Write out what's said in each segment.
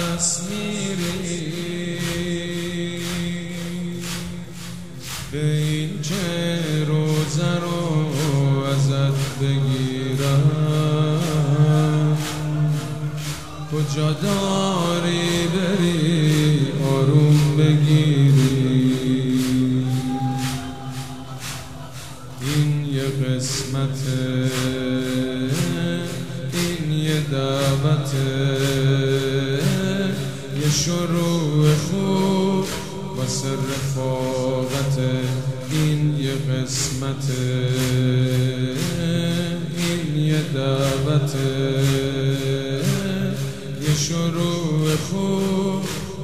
پس میری به این که روزه رو ازت بگیرم کجا داری بری آروم بگیری این یه قسمته این یه دعوته یه شروع خوب واسه رفاقته این یه قسمته این یه دعوته یه شروع خوب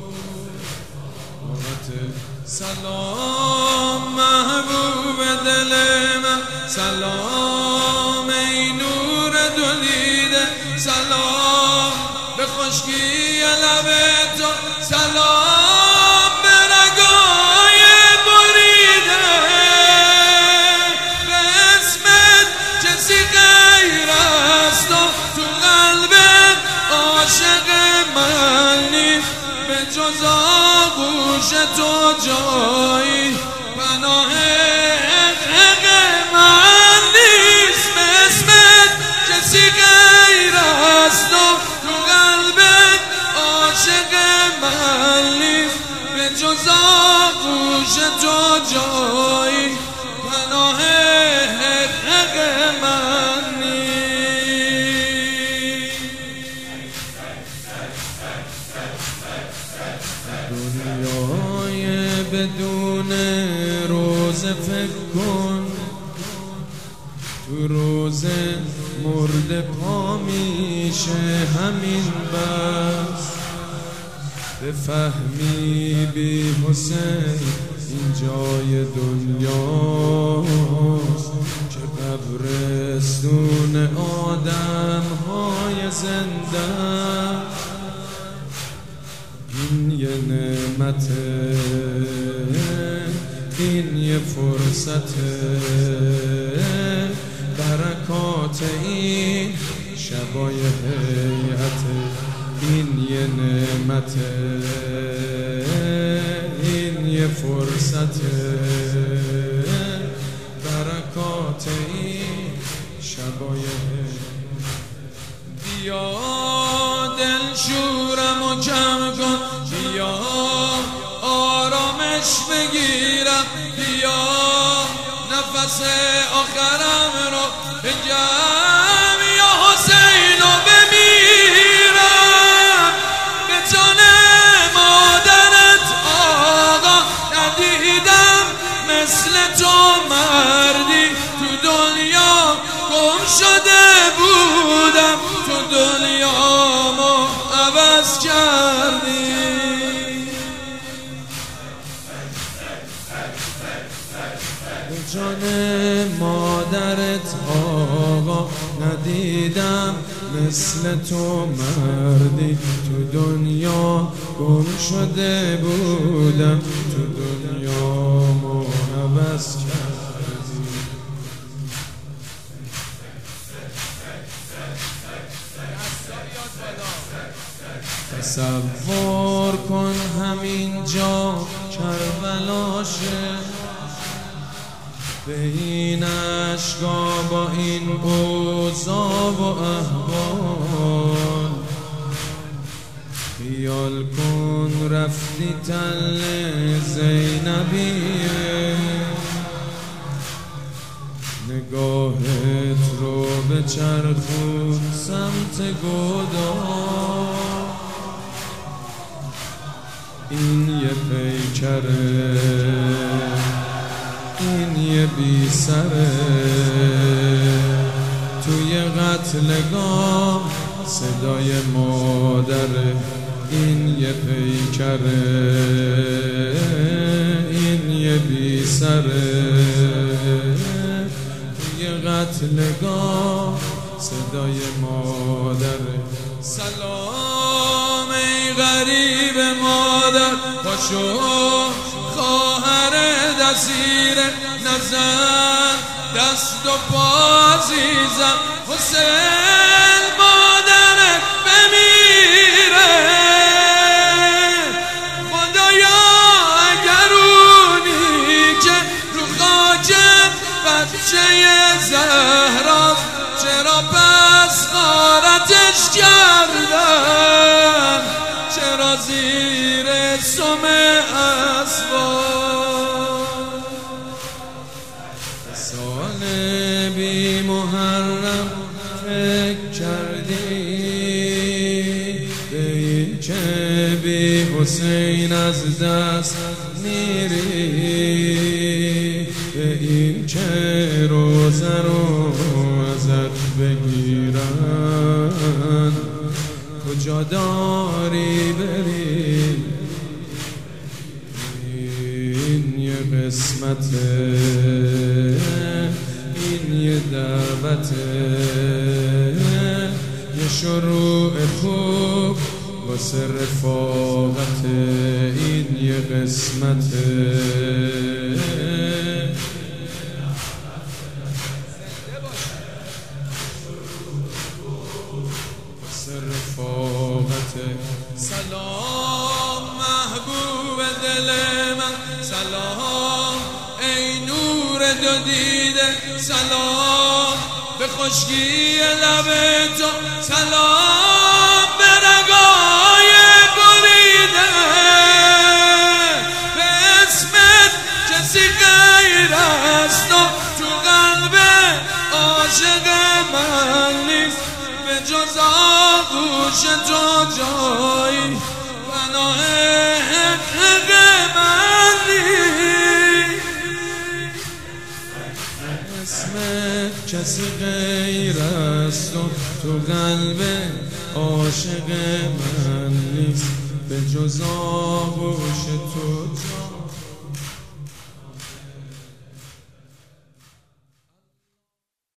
سلام محبوب دل من سلام ای نور دو دیده سلام به خشکی لب تو سلام به رگای بریده به اسمت کسی غیر از تو قلبت عاشق من نیست به جز آغوش تو جایی پناه حق من نیست به اسمت کسی غیر از تو قلبت عاشق من نیست به جز آغوش تو جایی پناه حق من دنیای بدون روزه فکر کن تو روزه مرده پا میشه همین بس بفهمی بی حسین این جای دنیاست که قبرستون آدم های زنده این یه نعمته این یه فرصته برکات این شبای هیئته این یه نعمته این یه فرصته برکات این شبای هیئته بیا دلشورم و کم کن بیا آرامش بگیرم بیا نفس آخرم رو بگم یا حسین رو بمیرم به جان مادرت آقا ندیدم مثل تو مردی تو دنیا گم شده بودم تو دنیامو عوض کردی به جان مادرت آقا ندیدم مثل تو مردی تو دنیا گم شده بودم تو دنیامو عوض کردی تصور کن همینجا کربلاشه به این اشکا با این اوضاع و احوال خیال کن رفتی تل زینبیه نگاهت رو به چرخون سمت گودال این یه پیکره این یه بی سره توی قتلگاه صدای مادره این یه پیکره این یه بی سره توی قتلگاه صدای مادره سلام ای غریب مادر پاشو خواهر دسیر نزن دست و پا عزیزم حسین مادرت بمیره زیر سم اسوار. سال بی محرم فکر کردی به این که بی حسین از دست میری، به این که روزه رو ازت بگیرن کجا داری بری. این یه قسمته، این یه دعوته، یه شروع خوب واسه رفاقته. این یه قسمته، رفاقته. سلام محبوب دل من، سلام ای نور دو دیده، سلام به خشکی لب تو، سلام به رگای بریده. به اسمت کسی غیر از تو قلب عاشق من نیست، به جز آغوش تو جایی پناه حق من نیست. اسمت کسی غیر از تو قلب عاشق من نیست، به جز آغوش تو